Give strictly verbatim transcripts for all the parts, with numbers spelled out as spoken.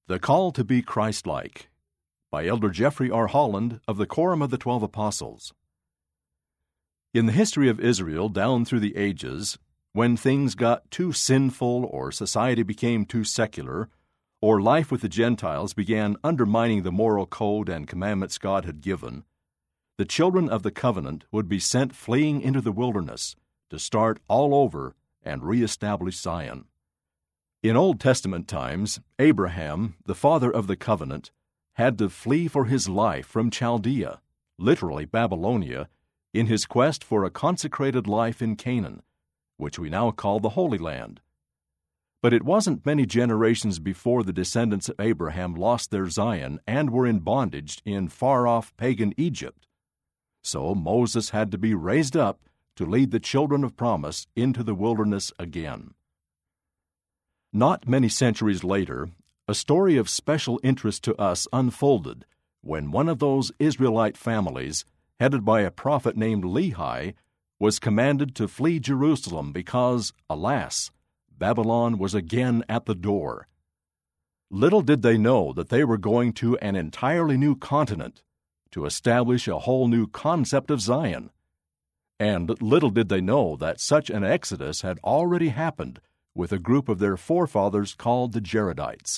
The Call to be Christ-like by Elder Jeffrey R. Holland of the Quorum of the Twelve Apostles. In the history of Israel down through the ages, when things got too sinful or society became too secular, or life with the Gentiles began undermining the moral code and commandments God had given, the children of the covenant would be sent fleeing into the wilderness to start all over and reestablish Zion. In Old Testament times, Abraham, the father of the covenant, had to flee for his life from Chaldea, literally Babylonia, in his quest for a consecrated life in Canaan, which we now call the Holy Land. But it wasn't many generations before the descendants of Abraham lost their Zion and were in bondage in far-off pagan Egypt. So Moses had to be raised up to lead the children of promise into the wilderness again. Not many centuries later, a story of special interest to us unfolded when one of those Israelite families, headed by a prophet named Lehi, was commanded to flee Jerusalem because, alas, Babylon was again at the door. Little did they know that they were going to an entirely new continent to establish a whole new concept of Zion. And little did they know that such an exodus had already happened with a group of their forefathers called the Jaredites.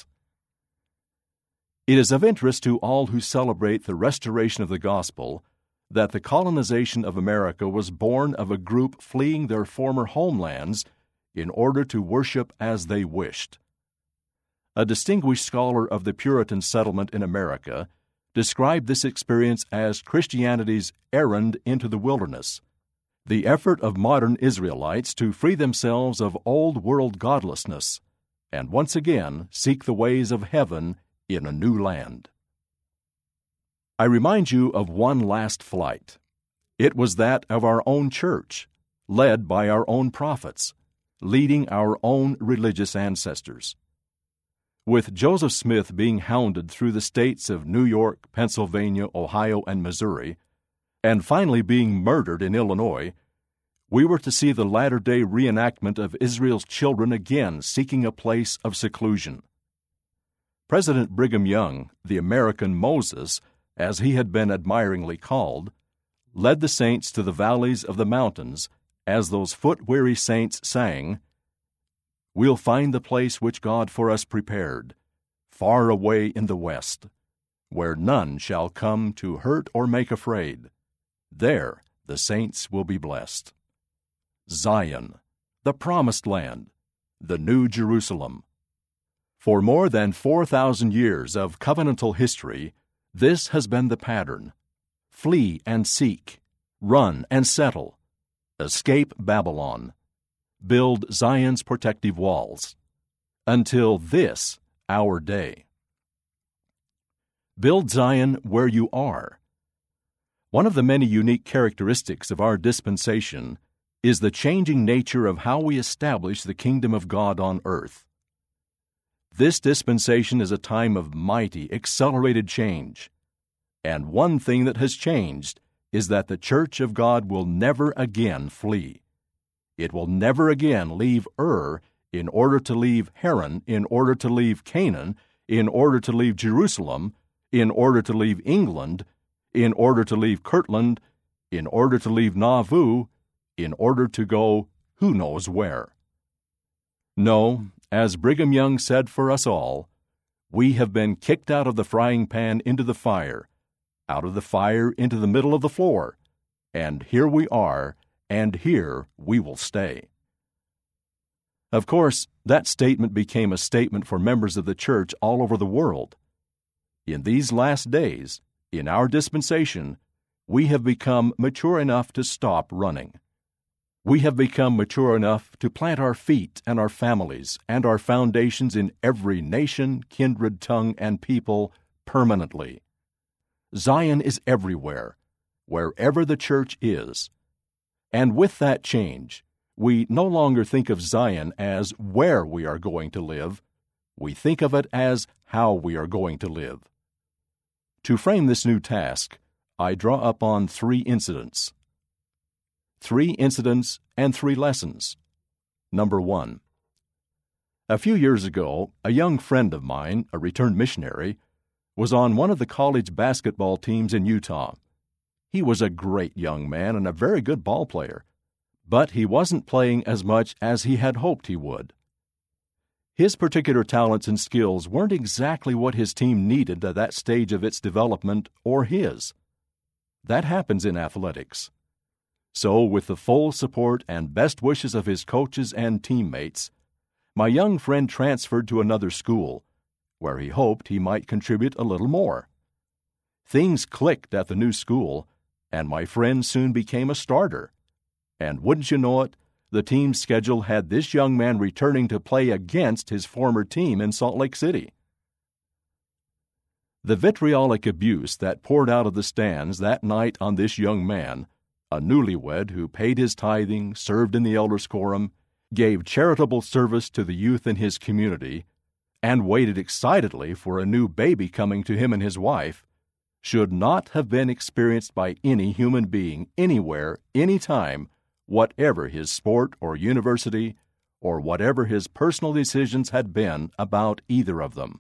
It is of interest to all who celebrate the restoration of the gospel that the colonization of America was born of a group fleeing their former homelands in order to worship as they wished. A distinguished scholar of the Puritan settlement in America described this experience as Christianity's errand into the wilderness, the effort of modern Israelites to free themselves of old-world godlessness and once again seek the ways of heaven in a new land. I remind you of one last flight. It was that of our own church, led by our own prophets, leading our own religious ancestors. With Joseph Smith being hounded through the states of New York, Pennsylvania, Ohio, and Missouri, and finally being murdered in Illinois, we were to see the latter-day reenactment of Israel's children again seeking a place of seclusion. President Brigham Young, the American Moses, as he had been admiringly called, led the saints to the valleys of the mountains, as those foot-weary saints sang, "We'll find the place which God for us prepared, far away in the west, where none shall come to hurt or make afraid. There the saints will be blessed." Zion, the promised land, the New Jerusalem. For more than four thousand years of covenantal history, this has been the pattern. Flee and seek, run and settle, escape Babylon, build Zion's protective walls, until this, our day. Build Zion where you are. One of the many unique characteristics of our dispensation is the changing nature of how we establish the kingdom of God on earth. This dispensation is a time of mighty, accelerated change. And one thing that has changed is that the church of God will never again flee. It will never again leave Ur in order to leave Haran, in order to leave Canaan, in order to leave Jerusalem, in order to leave England, in order to leave Kirtland, in order to leave Nauvoo, in order to go who knows where. No, as Brigham Young said for us all, we have been kicked out of the frying pan into the fire, out of the fire into the middle of the floor, and here we are, and here we will stay. Of course, that statement became a statement for members of the church all over the world. In these last days, in our dispensation, we have become mature enough to stop running. We have become mature enough to plant our feet and our families and our foundations in every nation, kindred, tongue, and people permanently. Zion is everywhere, wherever the church is. And with that change, we no longer think of Zion as where we are going to live. We think of it as how we are going to live. To frame this new task, I draw upon three incidents. Three incidents and three lessons. Number one. A few years ago, a young friend of mine, a returned missionary, was on one of the college basketball teams in Utah. He was a great young man and a very good ball player, but he wasn't playing as much as he had hoped he would. His particular talents and skills weren't exactly what his team needed at that stage of its development or his. That happens in athletics. So, with the full support and best wishes of his coaches and teammates, my young friend transferred to another school, where he hoped he might contribute a little more. Things clicked at the new school, and my friend soon became a starter. And wouldn't you know it, the team's schedule had this young man returning to play against his former team in Salt Lake City. The vitriolic abuse that poured out of the stands that night on this young man, a newlywed who paid his tithing, served in the elders' quorum, gave charitable service to the youth in his community, and waited excitedly for a new baby coming to him and his wife, should not have been experienced by any human being anywhere, anytime, whatever his sport or university, or whatever his personal decisions had been about either of them.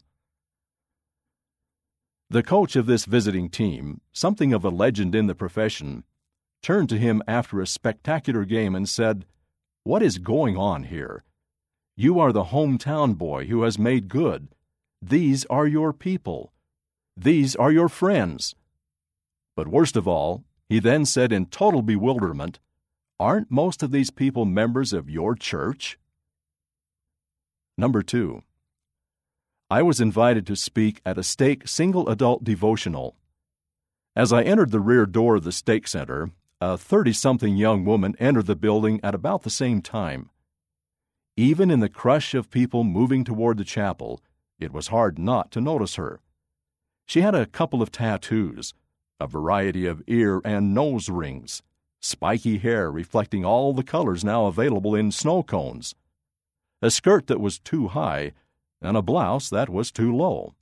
The coach of this visiting team, something of a legend in the profession, turned to him after a spectacular game and said, "What is going on here? You are the hometown boy who has made good. These are your people. These are your friends." But worst of all, he then said in total bewilderment, "Aren't most of these people members of your church?" Number two, I was invited to speak at a stake single-adult devotional. As I entered the rear door of the stake center, a thirty-something young woman entered the building at about the same time. Even in the crush of people moving toward the chapel, it was hard not to notice her. She had a couple of tattoos, a variety of ear and nose rings, spiky hair reflecting all the colors now available in snow cones, a skirt that was too high, and a blouse that was too low.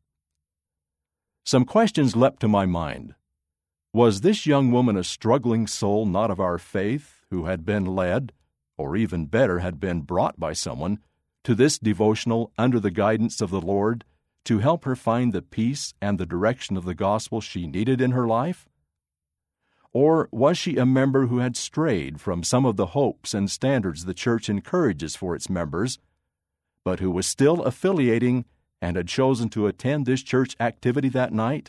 Some questions leapt to my mind. Was this young woman a struggling soul not of our faith who had been led, or even better, had been brought by someone, to this devotional under the guidance of the Lord to help her find the peace and the direction of the gospel she needed in her life? Or was she a member who had strayed from some of the hopes and standards the church encourages for its members, but who was still affiliating and had chosen to attend this church activity that night?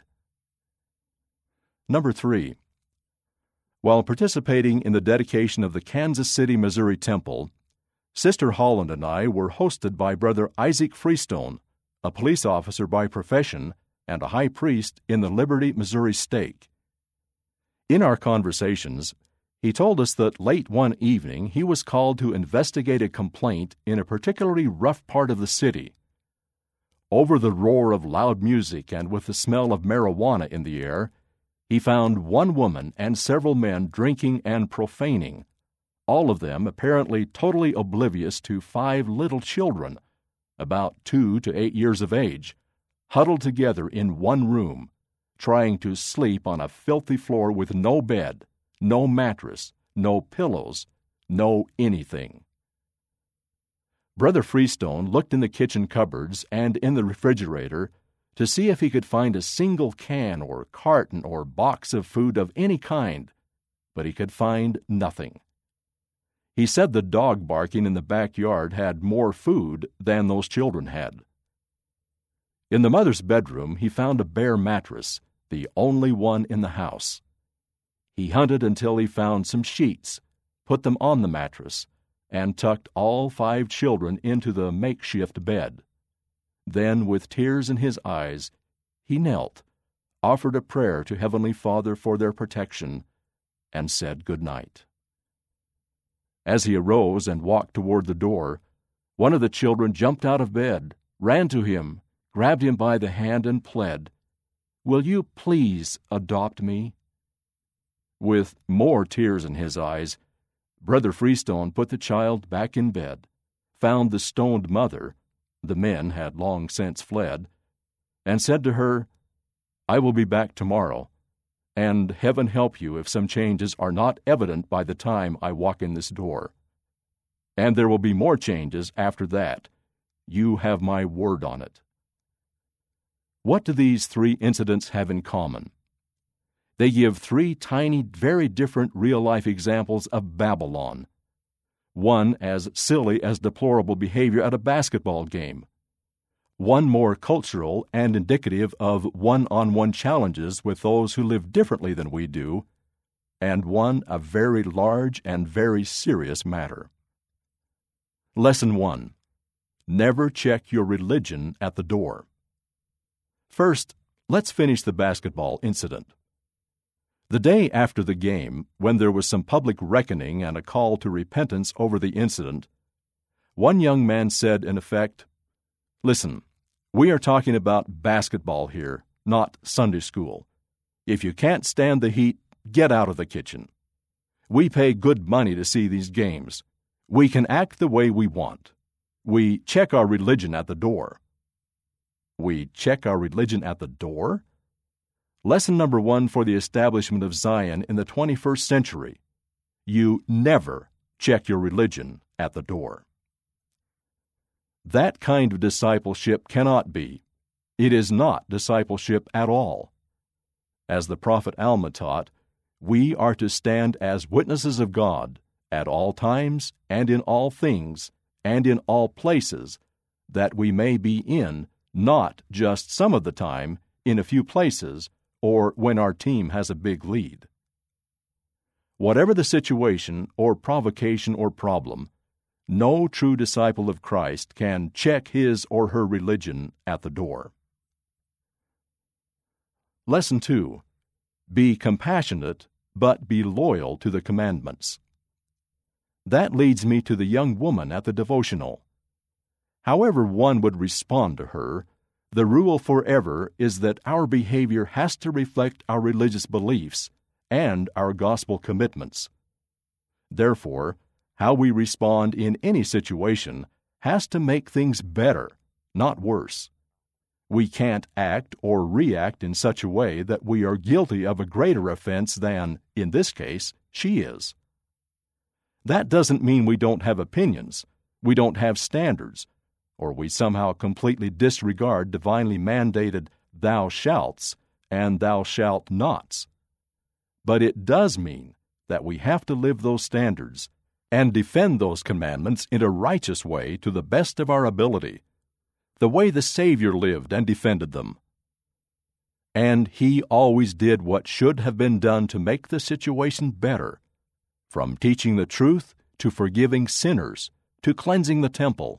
Number three, while participating in the dedication of the Kansas City, Missouri Temple, Sister Holland and I were hosted by Brother Isaac Freestone, a police officer by profession and a high priest in the Liberty, Missouri stake. In our conversations, he told us that late one evening he was called to investigate a complaint in a particularly rough part of the city. Over the roar of loud music and with the smell of marijuana in the air, he found one woman and several men drinking and profaning, all of them apparently totally oblivious to five little children, about two to eight years of age, huddled together in one room, trying to sleep on a filthy floor with no bed, no mattress, no pillows, no anything. Brother Freestone looked in the kitchen cupboards and in the refrigerator to see if he could find a single can or carton or box of food of any kind, but he could find nothing. He said the dog barking in the backyard had more food than those children had. In the mother's bedroom, he found a bare mattress, the only one in the house. He hunted until he found some sheets, put them on the mattress, and tucked all five children into the makeshift bed. Then, with tears in his eyes, he knelt, offered a prayer to Heavenly Father for their protection, and said good night. As he arose and walked toward the door, one of the children jumped out of bed, ran to him, grabbed him by the hand, and pled, "Will you please adopt me?" With more tears in his eyes, Brother Freestone put the child back in bed, found the stoned mother, the men had long since fled, and said to her, "I will be back tomorrow, and heaven help you if some changes are not evident by the time I walk in this door. And there will be more changes after that, You have my word on it. What do these three incidents have in common? They give three tiny, very different real-life examples of Babylon. One as silly as deplorable behavior at a basketball game. One more cultural and indicative of one-on-one challenges with those who live differently than we do, and one a very large and very serious matter. Lesson one. Never check your religion at the door. First, let's finish the basketball incident. The day after the game, when there was some public reckoning and a call to repentance over the incident, one young man said, in effect, "Listen, we are talking about basketball here, not Sunday school. If you can't stand the heat, get out of the kitchen. We pay good money to see these games. We can act the way we want. We check our religion at the door." We check our religion at the door? Lesson number one for the establishment of Zion in the twenty-first century. You never check your religion at the door. That kind of discipleship cannot be. It is not discipleship at all. As the prophet Alma taught, we are to stand as witnesses of God at all times and in all things and in all places, that we may be in, not just some of the time, in a few places, or when our team has a big lead. Whatever the situation or provocation or problem, no true disciple of Christ can check his or her religion at the door. Lesson two. Be compassionate, but be loyal to the commandments. That leads me to the young woman at the devotional. However one would respond to her, the rule forever is that our behavior has to reflect our religious beliefs and our gospel commitments. Therefore, how we respond in any situation has to make things better, not worse. We can't act or react in such a way that we are guilty of a greater offense than, in this case, she is. That doesn't mean we don't have opinions, we don't have standards, or we somehow completely disregard divinely mandated thou shalts and thou shalt nots. But it does mean that we have to live those standards and defend those commandments in a righteous way to the best of our ability, the way the Savior lived and defended them. And He always did what should have been done to make the situation better, from teaching the truth to forgiving sinners to cleansing the temple.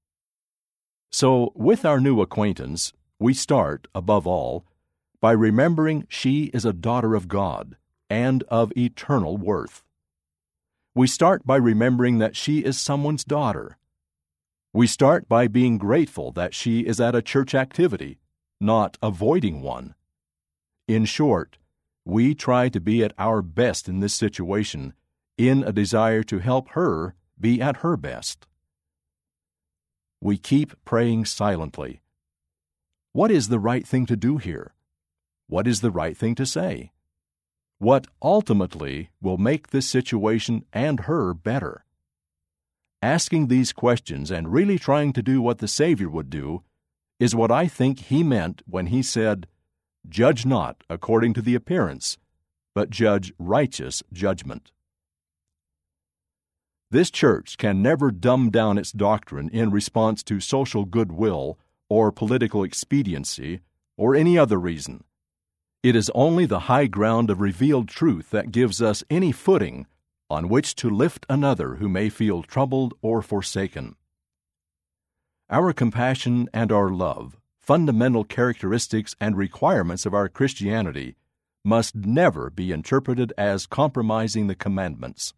So, with our new acquaintance, we start, above all, by remembering she is a daughter of God and of eternal worth. We start by remembering that she is someone's daughter. We start by being grateful that she is at a church activity, not avoiding one. In short, we try to be at our best in this situation in a desire to help her be at her best. We keep praying silently. What is the right thing to do here? What is the right thing to say? What ultimately will make this situation and her better? Asking these questions and really trying to do what the Savior would do is what I think He meant when He said, "Judge not according to the appearance, but judge righteous judgment." This church can never dumb down its doctrine in response to social goodwill or political expediency or any other reason. It is only the high ground of revealed truth that gives us any footing on which to lift another who may feel troubled or forsaken. Our compassion and our love, fundamental characteristics and requirements of our Christianity, must never be interpreted as compromising the commandments.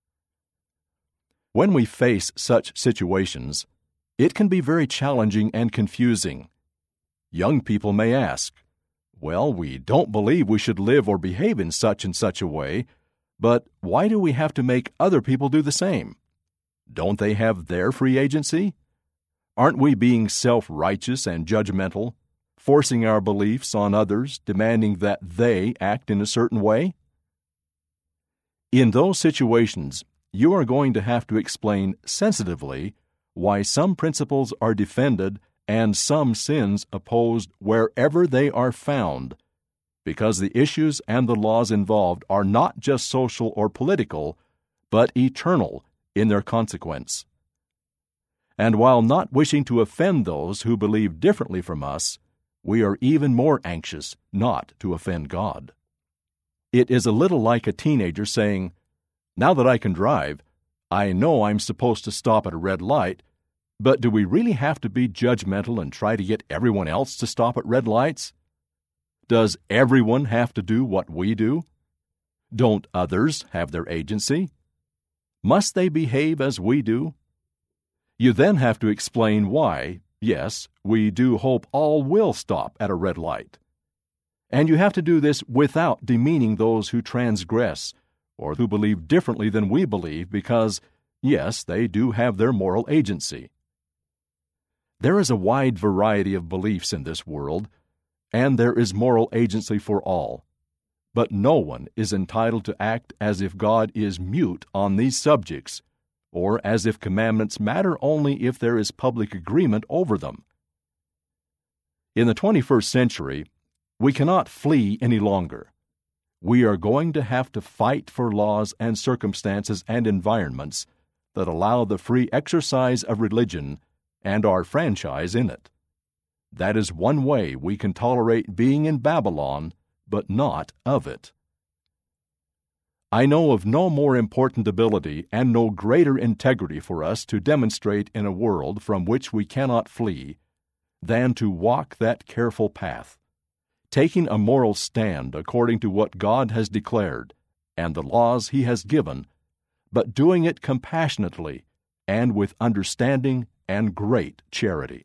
When we face such situations, it can be very challenging and confusing. Young people may ask, "Well, we don't believe we should live or behave in such and such a way, but why do we have to make other people do the same? Don't they have their free agency? Aren't we being self-righteous and judgmental, forcing our beliefs on others, demanding that they act in a certain way?" In those situations, you are going to have to explain sensitively why some principles are defended and some sins opposed wherever they are found, because the issues and the laws involved are not just social or political, but eternal in their consequence. And while not wishing to offend those who believe differently from us, we are even more anxious not to offend God. It is a little like a teenager saying, "Now that I can drive, I know I'm supposed to stop at a red light, but do we really have to be judgmental and try to get everyone else to stop at red lights? Does everyone have to do what we do? Don't others have their agency? Must they behave as we do?" You then have to explain why, yes, we do hope all will stop at a red light. And you have to do this without demeaning those who transgress or who believe differently than we believe because, yes, they do have their moral agency. There is a wide variety of beliefs in this world, and there is moral agency for all. But no one is entitled to act as if God is mute on these subjects, or as if commandments matter only if there is public agreement over them. In the twenty-first century, we cannot flee any longer. We are going to have to fight for laws and circumstances and environments that allow the free exercise of religion and our franchise in it. That is one way we can tolerate being in Babylon, but not of it. I know of no more important ability and no greater integrity for us to demonstrate in a world from which we cannot flee than to walk that careful path, taking a moral stand according to what God has declared and the laws He has given, but doing it compassionately and with understanding and great charity.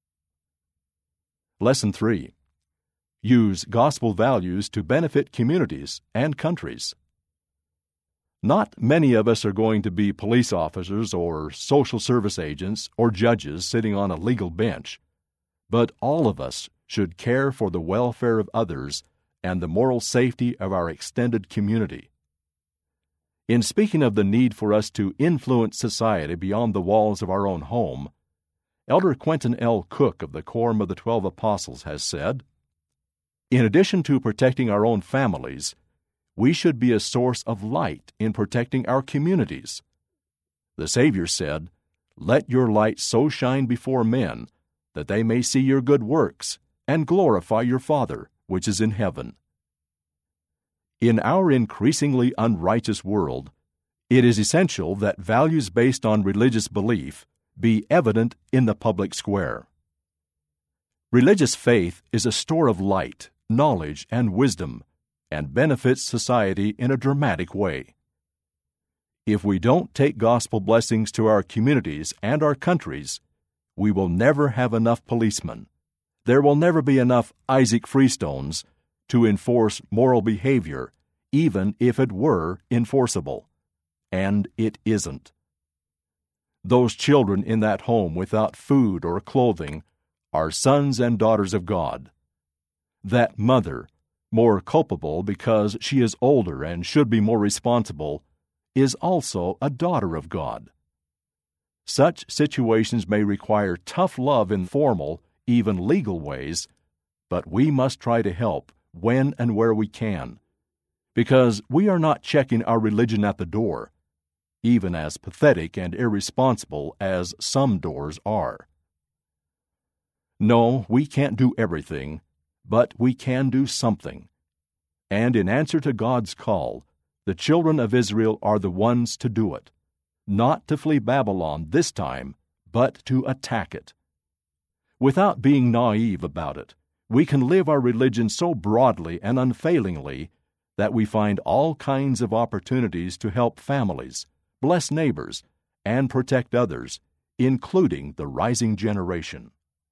Lesson three. Use gospel values to benefit communities and countries. Not many of us are going to be police officers or social service agents or judges sitting on a legal bench, but all of us should care for the welfare of others and the moral safety of our extended community. In speaking of the need for us to influence society beyond the walls of our own home, Elder Quentin L. Cook of the Quorum of the Twelve Apostles has said, "In addition to protecting our own families, we should be a source of light in protecting our communities. The Savior said, 'Let your light so shine before men that they may see your good works and glorify your Father which is in heaven.' In our increasingly unrighteous world, it is essential that values based on religious belief be evident in the public square. Religious faith is a store of light, knowledge, and wisdom, and benefits society in a dramatic way. If we don't take gospel blessings to our communities and our countries, we will never have enough policemen. There will never be enough Isaac Freestones to enforce moral behavior, even if it were enforceable. And it isn't. Those children in that home without food or clothing are sons and daughters of God. That mother, more culpable because she is older and should be more responsible, is also a daughter of God. Such situations may require tough love in formal, even legal ways, but we must try to help when and where we can, because we are not checking our religion at the door, even as pathetic and irresponsible as some doors are. No, we can't do everything, but we can do something. And in answer to God's call, the children of Israel are the ones to do it, not to flee Babylon this time, but to attack it. Without being naive about it, we can live our religion so broadly and unfailingly that we find all kinds of opportunities to help families, bless neighbors, and protect others, including the rising generation.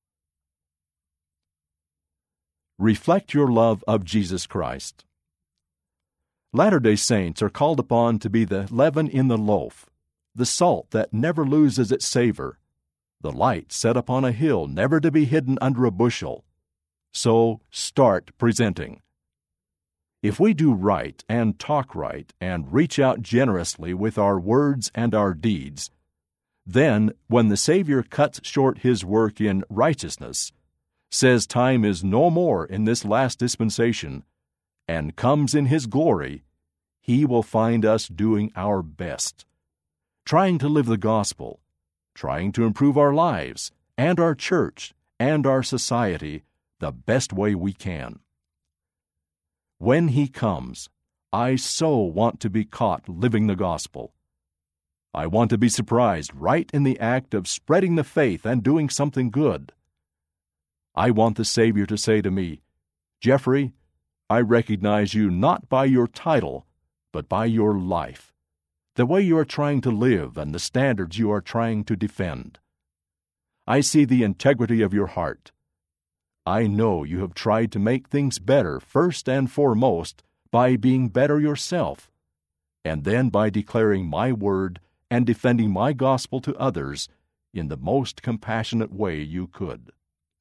Reflect your love of Jesus Christ. Latter-day Saints are called upon to be the leaven in the loaf, the salt that never loses its savor, the light set upon a hill never to be hidden under a bushel. So start presenting. If we do right and talk right and reach out generously with our words and our deeds, Then, when the Savior cuts short his work in righteousness, says time is no more in this last dispensation, and comes in his glory, he will find us doing our best, trying to live the gospel, trying to improve our lives and our church and our society the best way we can. When he comes, I so want to be caught living the gospel. I want to be surprised right in the act of spreading the faith and doing something good. I want the Savior to say to me, "Jeffrey, I recognize you not by your title, but by your life, the way you are trying to live and the standards you are trying to defend. I see the integrity of your heart. I know you have tried to make things better first and foremost by being better yourself, and then by declaring my word and defending my gospel to others in the most compassionate way you could."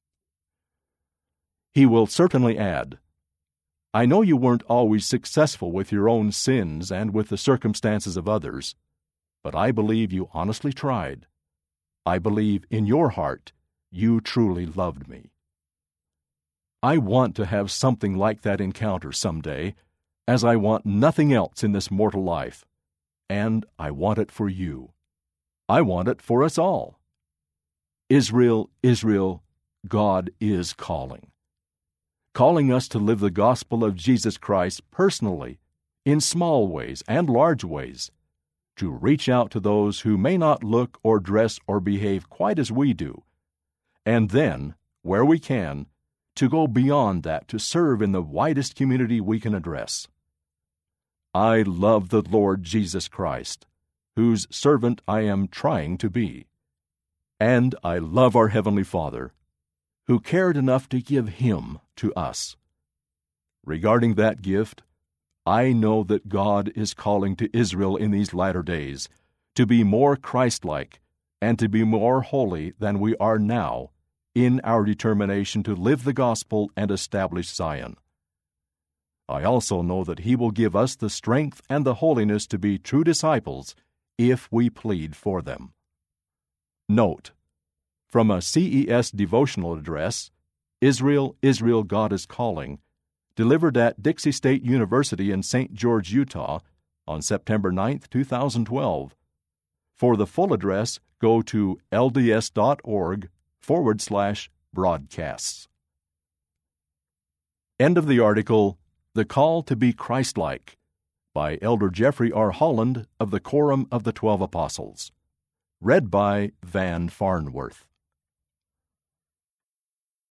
He will certainly add, "I know you weren't always successful with your own sins and with the circumstances of others, but I believe you honestly tried. I believe in your heart you truly loved me." I want to have something like that encounter someday, as I want nothing else in this mortal life, and I want it for you. I want it for us all. Israel, Israel, God is calling. Calling us to live the gospel of Jesus Christ personally, in small ways and large ways, to reach out to those who may not look or dress or behave quite as we do, and then, where we can, to go beyond that to serve in the widest community we can address. I love the Lord Jesus Christ, whose servant I am trying to be. And I love our Heavenly Father, who cared enough to give Him to us. Regarding that gift, I know that God is calling to Israel in these latter days to be more Christ-like and to be more holy than we are now in our determination to live the gospel and establish Zion. I also know that He will give us the strength and the holiness to be true disciples if we plead for them. Note, from a C E S devotional address, Israel, Israel, God is Calling, delivered at Dixie State University in Saint George, Utah, on September ninth, two thousand twelve. For the full address, go to lds.org forward slash broadcasts. End of the article, The Call to be Christ-like, by Elder Jeffrey R. Holland of the Quorum of the Twelve Apostles. Read by Van Farnworth.